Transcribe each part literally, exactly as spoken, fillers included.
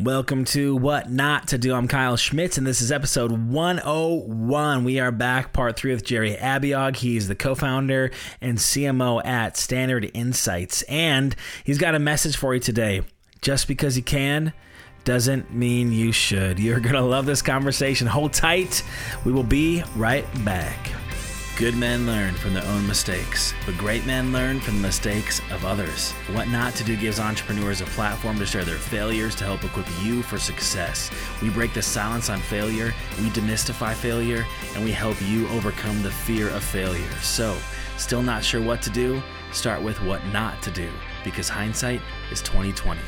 Welcome to What Not to Do. I'm Kyle Schmitz, and this is episode one oh one. We are back, part three with Jerry Abiog. He's the co-founder and C M O at Standard Insights, and he's got a message for you today. Just because you can doesn't mean you should. You're going to love this conversation. Hold tight. We will be right back. Good men learn from their own mistakes, but great men learn from the mistakes of others. What Not to Do gives entrepreneurs a platform to share their failures to help equip you for success. We break the silence on failure, we demystify failure, and we help you overcome the fear of failure. So, still not sure what to do? Start with what not to do, because hindsight is twenty twenty.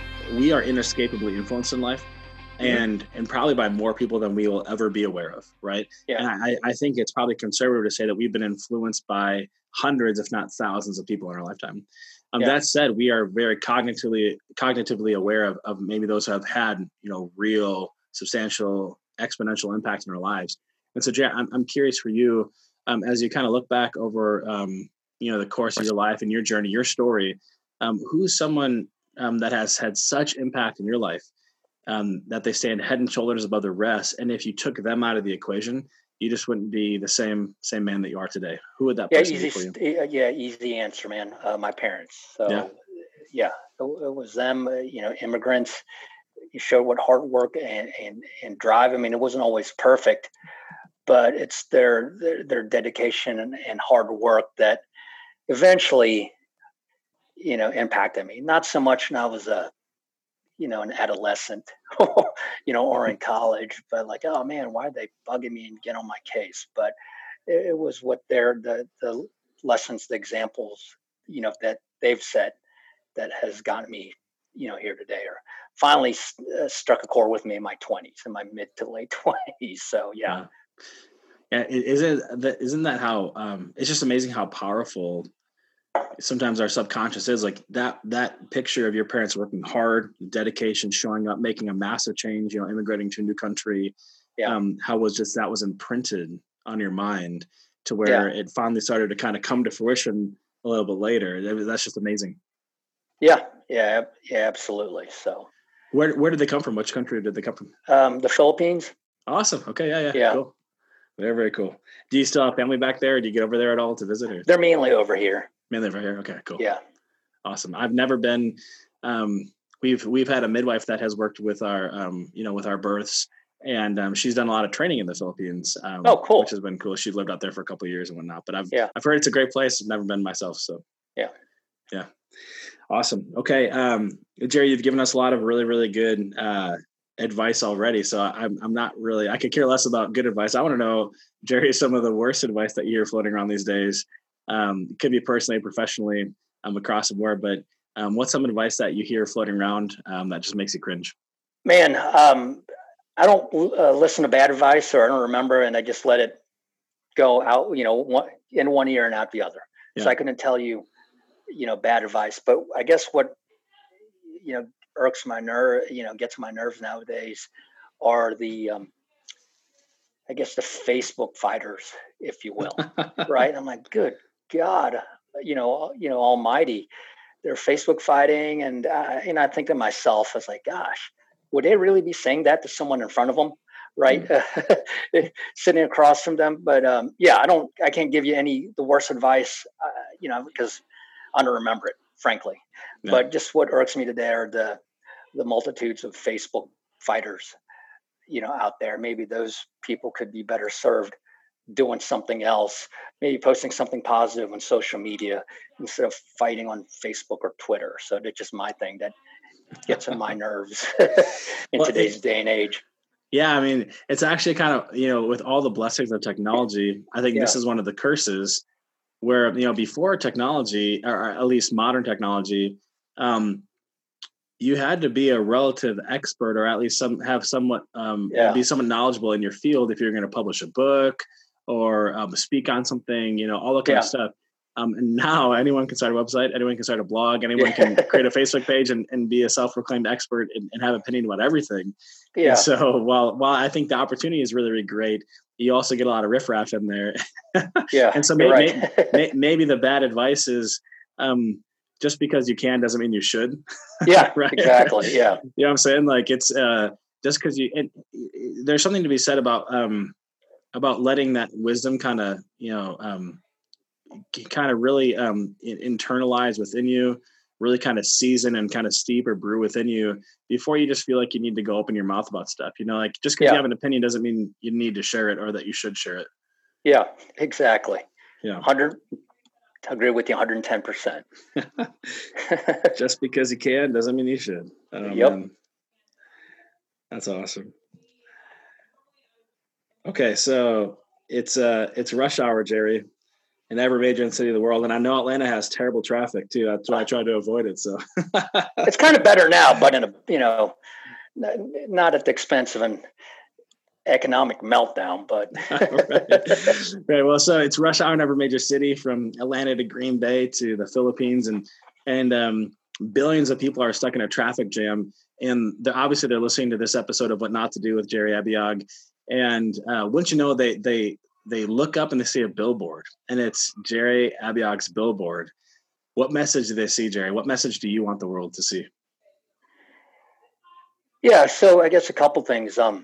We are inescapably influenced in life. And and probably by more people than we will ever be aware of, right? Yeah. And I, I think it's probably conservative to say that we've been influenced by hundreds, if not thousands, of people in our lifetime. Um, Yeah. That said, we are very cognitively cognitively aware of, of maybe those who have had, you know, real, substantial, exponential impact in our lives. And so, Jay, I'm I'm curious for you, um, as you kind of look back over, um, you know, the course of your life and your journey, your story. Um, who's someone um, that has had such impact in your life? Um, that they stand head and shoulders above the rest. And if you took them out of the equation, you just wouldn't be the same same man that you are today. Who would that Yeah, person easy. be for you? Yeah, easy answer, man. Uh, my parents. So, Yeah. yeah, it, it was them. Uh, you know, immigrants. You showed what hard work and and and drive. I mean, it wasn't always perfect, but it's their their, their dedication and, and hard work that eventually, you know, impacted me. Not so much when I was a you know, an adolescent, you know, or in college, but like, oh man, why are they bugging me and get on my case? But it, it was what they're, the, the lessons, the examples, you know, that they've set that has gotten me, you know, here today, or finally uh, struck a chord with me in my twenties, in my mid to late twenties. So, yeah. Yeah. yeah isn't that, isn't that how, um, it's just amazing how powerful sometimes our subconscious is. Like that, that picture of your parents working hard, dedication, showing up, making a massive change, you know, immigrating to a new country. Yeah. Um, how was just, that was imprinted on your mind to where Yeah. it finally started to kind of come to fruition a little bit later. That's just amazing. Yeah. Yeah. Yeah, absolutely. So Where, where did they come from? Which country did they come from? um, the Philippines. Awesome. Okay. Yeah. Yeah. Yeah. Cool. Very, very cool. Do you still have family back there? Or do you get over there at all to visit? Or? They're mainly over here. Mainly over here. Okay, cool. Yeah. Awesome. I've never been, um, we've, we've had a midwife that has worked with our, um, you know, with our births, and um, she's done a lot of training in the Philippines. Um, Oh, cool. Which has been cool. She lived out there for a couple of years and whatnot, but I've, Yeah. I've heard it's a great place. I've never been myself. So Yeah. Yeah. Awesome. Okay. Um, Jerry, you've given us a lot of really, really good, uh, advice already. So I'm, I'm not really, I could care less about good advice. I want to know, Jerry, some of the worst advice that you hear floating around these days. Um, it could be personally, professionally, um, across the board, but um, what's some advice that you hear floating around um, that just makes you cringe? Man, um, I don't uh, listen to bad advice, or I don't remember, and I just let it go out, you know, one, in one ear and out the other. Yeah. So I couldn't tell you, you know, bad advice. But I guess what, you know, irks my nerve, you know, gets my nerves nowadays are the, um, I guess the Facebook fighters, if you will, right? I'm like, good God, you know, you know, almighty, they're Facebook fighting. And, uh, and I think to myself, I was like, gosh, would they really be saying that to someone in front of them? Right. Mm-hmm. Sitting across from them. But, um, yeah, I don't, I can't give you any, the worst advice, uh, you know, because I don't remember it, frankly, yeah. But just what irks me today are the, the multitudes of Facebook fighters, you know, out there. Maybe those people could be better served doing something else, maybe posting something positive on social media instead of fighting on Facebook or Twitter. So that's just my thing that gets on my nerves in well, today's it, day and age. Yeah. I mean, it's actually kind of, you know, with all the blessings of technology, I think yeah. this is one of the curses where, you know, before technology, or at least modern technology, um, you had to be a relative expert, or at least some have somewhat um, yeah. be somewhat knowledgeable in your field if you're going to publish a book or um, speak on something, you know, all that kind yeah. of stuff. Um, and now anyone can start a website, anyone can start a blog, anyone yeah. can create a Facebook page and, and be a self-proclaimed expert and, and have an opinion about everything. Yeah. And so while while I think the opportunity is really, really great, you also get a lot of riffraff in there. Yeah. And so maybe, right. maybe maybe the bad advice is um, just because you can doesn't mean you should. Yeah, right. Exactly. Yeah. You know what I'm saying? Like it's, uh, just cause you, it, it, there's something to be said about, um, about letting that wisdom kind of, you know, um, kind of really, um, internalize within you, really kind of season and kind of steep or brew within you before you just feel like you need to go open your mouth about stuff. You know, like just because Yeah. you have an opinion doesn't mean you need to share it or that you should share it. Yeah, exactly. Yeah. one hundred I agree with you one hundred ten percent. Just because you can doesn't mean you should. Oh, yep. Man. That's awesome. Okay. So it's uh it's rush hour, Jerry, in every major city of the world. And I know Atlanta has terrible traffic too. That's why I try to avoid it. So it's kind of better now, but in a, you know, not at the expense of an economic meltdown, but right. right. Well, so it's rush hour in every major city from Atlanta to Green Bay to the Philippines, and and um, billions of people are stuck in a traffic jam. And they're, obviously, they're listening to this episode of What Not to Do with Jerry Abiog. And uh, wouldn't you know, they they they look up and they see a billboard, and it's Jerry Abiog's billboard. What message do they see, Jerry? What message do you want the world to see? Yeah. So I guess a couple things. Um.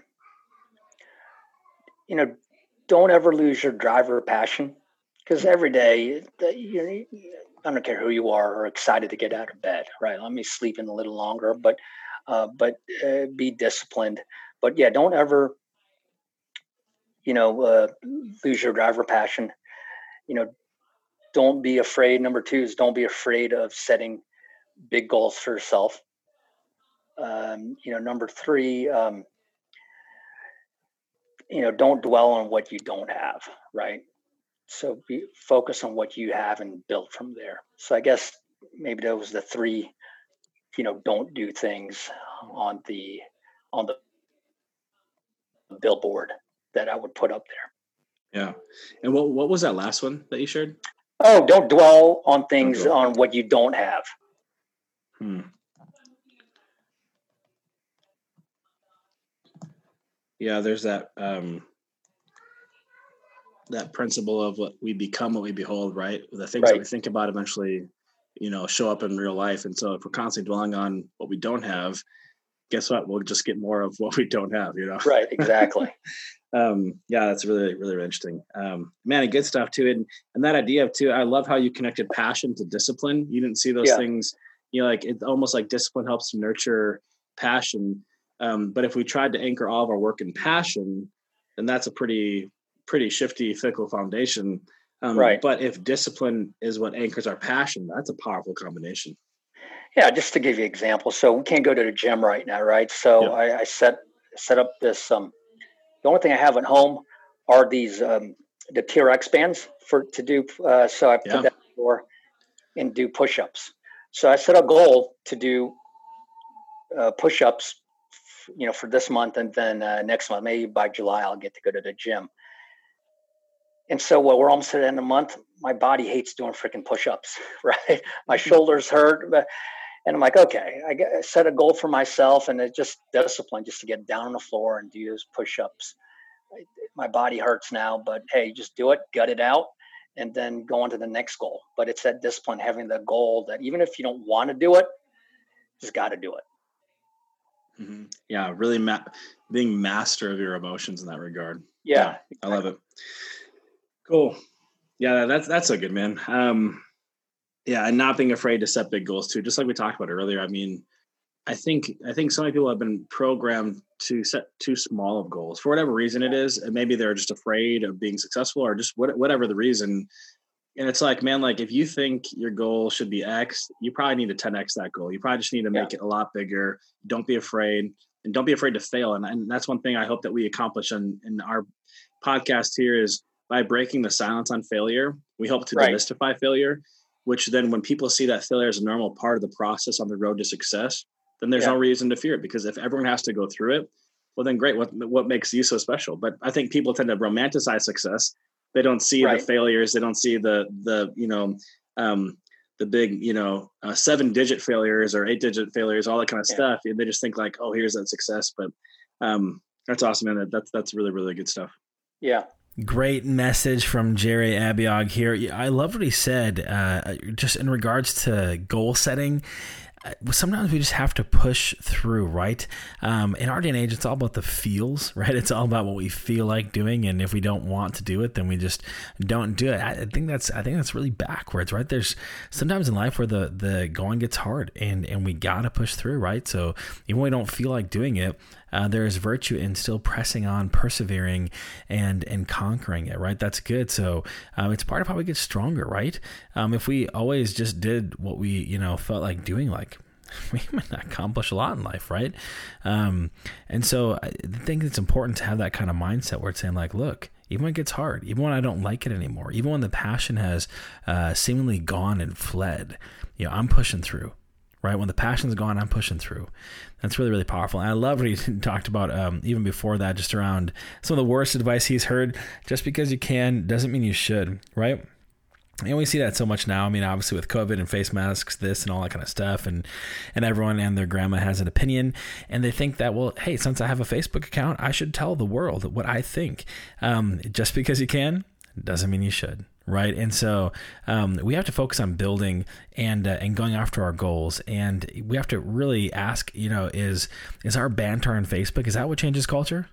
You know, don't ever lose your drive or passion, because every day, you I don't care who you are, are excited to get out of bed, right? Let me sleep in a little longer, but uh, but uh, be disciplined. But yeah, don't ever, you know, uh, lose your drive or passion. You know, don't be afraid. Number two is don't be afraid of setting big goals for yourself. Um, you know, number three. Um, you know, don't dwell on what you don't have, right? So be focus on what you have and build from there. So I guess maybe those are the three, you know, don't do things on the, on the billboard that I would put up there. Yeah. And what, what was that last one that you shared? Oh, don't dwell on things on what you don't have. Hmm. Yeah, there's that um, that principle of what we become, what we behold, right? The things right. that we think about eventually, you know, show up in real life. And so if we're constantly dwelling on what we don't have, guess what? We'll just get more of what we don't have, you know? Right, exactly. um, yeah, that's really, really, really interesting. Um, man, good stuff too. And, and that idea of too, I love how you connected passion to discipline. You didn't see those yeah. things, you know, like it's almost like discipline helps to nurture passion. Um, but if we tried to anchor all of our work in passion, then that's a pretty, pretty shifty, fickle foundation. Um, right. But if discipline is what anchors our passion, that's a powerful combination. Yeah, just to give you an example. So we can't go to the gym right now, right? So yeah. I, I set set up this. Um, the only thing I have at home are these um, the T R X bands for to do. Uh, so I put yeah. that for and do push-ups. So I set a goal to do uh, push-ups, you know, for this month, and then uh, next month, maybe by July, I'll get to go to the gym. And so well, we're almost at the end of the month. My body hates doing freaking push-ups, right? My shoulders hurt. But, and I'm like, okay, I set a goal for myself, and it's just discipline just to get down on the floor and do those push-ups. My body hurts now, but hey, just do it, gut it out, and then go on to the next goal. But it's that discipline, having the goal that even if you don't want to do it, just got to do it. Mm-hmm. Yeah, really ma- being master of your emotions in that regard. Yeah, yeah exactly. I love it. Cool. Yeah, that's that's so good, man. Um, yeah, and not being afraid to set big goals too, just like we talked about earlier. I mean, I think I think so many people have been programmed to set too small of goals for whatever reason it is, and maybe they're just afraid of being successful or just what, whatever the reason. And it's like, man, like if you think your goal should be X, you probably need to ten X that goal. You probably just need to make yeah. it a lot bigger. Don't be afraid, and don't be afraid to fail. And, and that's one thing I hope that we accomplish in, in our podcast here is by breaking the silence on failure, we hope to right. demystify failure, which then when people see that failure as a normal part of the process on the road to success, then there's yeah. no reason to fear it, because if everyone has to go through it, well, then great. What, what makes you so special? But I think people tend to romanticize success. They don't see right. the failures. They don't see the, the, you know, um, the big, you know, uh, seven digit failures or eight digit failures, all that kind of yeah. stuff. And they just think like, oh, here's that success. But um, that's awesome, man. That's, that's really, really good stuff. Yeah. Great message from Jerry Abioag here. I love what he said, uh, just in regards to goal setting. Sometimes we just have to push through, right? Um, in our day and age, it's all about the feels, right? It's all about what we feel like doing, and if we don't want to do it, then we just don't do it. I think that's I think that's really backwards, right? There's sometimes in life where the the going gets hard, and and we gotta push through, right? So even when we don't feel like doing it, uh, there is virtue in still pressing on, persevering, and and conquering it, right? That's good. So um, it's part of how we get stronger, right? Um, if we always just did what we you know felt like doing, like we might not accomplish a lot in life, right? Um, and so I think it's important to have that kind of mindset where it's saying like, look, even when it gets hard, even when I don't like it anymore, even when the passion has uh, seemingly gone and fled, you know, I'm pushing through, right? When the passion's gone, I'm pushing through. That's really, really powerful. And I love what he talked about um, even before that, just around some of the worst advice he's heard. Just because you can doesn't mean you should, right? And we see that so much now. I mean, obviously with COVID and face masks, this and all that kind of stuff, and and everyone and their grandma has an opinion, and they think that, well, hey, since I have a Facebook account, I should tell the world what I think. Um, just because you can doesn't mean you should, right? And so um, we have to focus on building and uh, and going after our goals, and we have to really ask, you know, is is our banter on Facebook, is that what changes culture,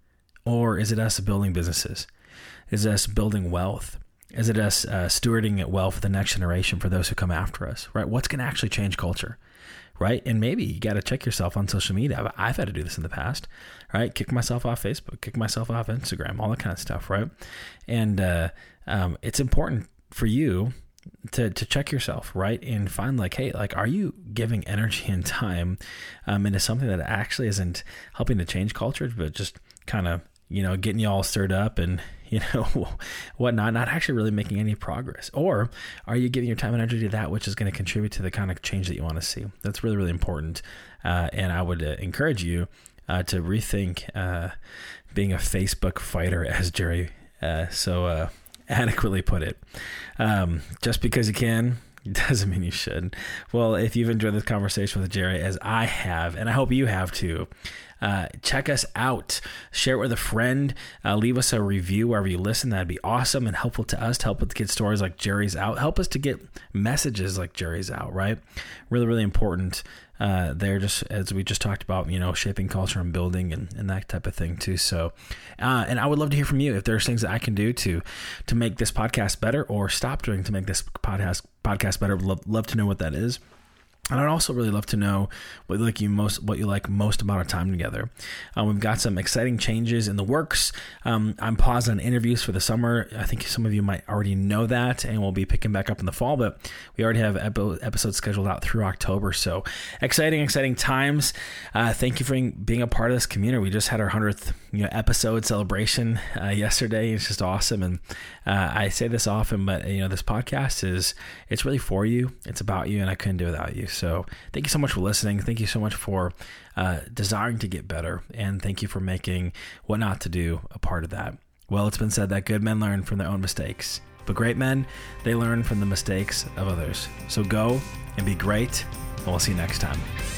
or is it us building businesses? Is it us building wealth? Is it us uh, stewarding it well for the next generation, for those who come after us, right? What's going to actually change culture, right? And maybe you got to check yourself on social media. I've, I've had to do this in the past, right? Kick myself off Facebook, kick myself off Instagram, all that kind of stuff, right? And uh, um, it's important for you to to check yourself, right? And find like, hey, like, are you giving energy and time um, into something that actually isn't helping to change culture, but just kind of, you know, getting you all stirred up and, you know, whatnot, not actually really making any progress? Or are you giving your time and energy to that which is going to contribute to the kind of change that you want to see? That's really, really important. Uh, and I would uh, encourage you uh, to rethink uh, being a Facebook fighter, as Jerry uh, so uh, adequately put it. Um, just because you can doesn't mean you should. Well, if you've enjoyed this conversation with Jerry, as I have, and I hope you have too, Uh, check us out, share it with a friend, uh, leave us a review wherever you listen. That'd be awesome and helpful to us to help us get stories like Jerry's out, help us to get messages like Jerry's out, right? Really, really important uh, there, just as we just talked about, you know, shaping culture and building and, and that type of thing too. So, uh, and I would love to hear from you if there's things that I can do to to make this podcast better or stop doing to make this podcast podcast better. Love, love to know what that is. And I'd also really love to know what you like you most, what you like most about our time together. Uh, we've got some exciting changes in the works. Um, I'm pausing on interviews for the summer. I think some of you might already know that, and we'll be picking back up in the fall. But we already have epi- episodes scheduled out through October. So exciting, exciting times. Uh, thank you for being a part of this community. We just had our hundredth, you know, episode celebration uh, yesterday. It's just awesome, and uh, I say this often, but you know, this podcast is it's really for you. It's about you, and I couldn't do it without you. So thank you so much for listening. Thank you so much for uh, desiring to get better. And thank you for making What Not to Do a part of that. Well, it's been said that good men learn from their own mistakes, but great men, they learn from the mistakes of others. So go and be great, and we'll see you next time.